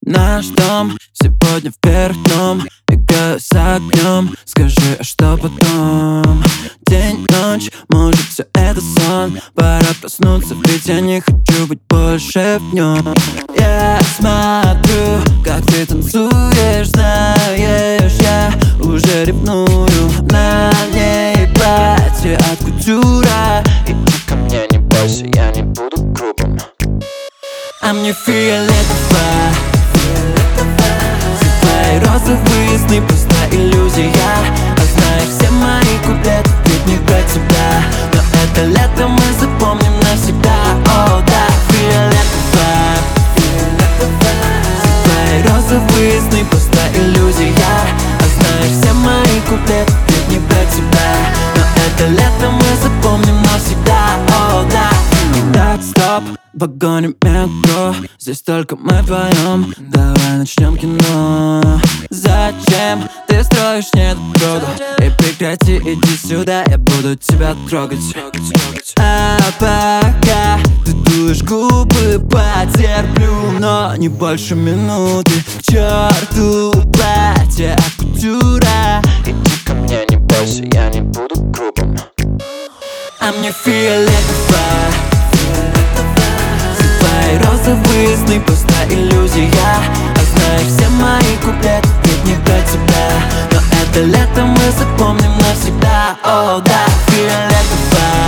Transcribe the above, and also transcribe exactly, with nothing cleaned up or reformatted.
Наш дом сегодня вверх дном, мигаю с огнем. Скажи, а что потом? День, ночь, может все это сон. Пора проснуться, ведь я не хочу быть больше в нем. Я смотрю, как ты танцуешь, знаешь, я уже ревную. На ней платье от кутюра, и ты ко мне не бойся, я не буду грубым. А мне фиолетово, все твои розовые сны просто иллюзия. А знаешь, все мои куплеты ведь не про тебя, но это лето мы запомним навсегда. О, да, фиолетово, все твои розовые сны просто иллюзия. А знаешь, все мои куплеты ведь не про тебя, но это лето мы запомним навсегда. О, да. Так, стоп, в вагоне метро, здесь только мы вдвоем. Давай начнем кино. Зачем ты строишь недотрогу? И прекрати, иди сюда, я буду тебя трогать. А пока ты дуешь губы, потерплю, но не больше минуты. К черту платье от кутюра, иди ко мне, не бойся, я не буду грубым. А мне фиолетово, все твои розовые сны просто иллюзия. А знаешь, все мои куплеты ведь не про тебя, но это лето мы запомним навсегда. О, да, фиолетово,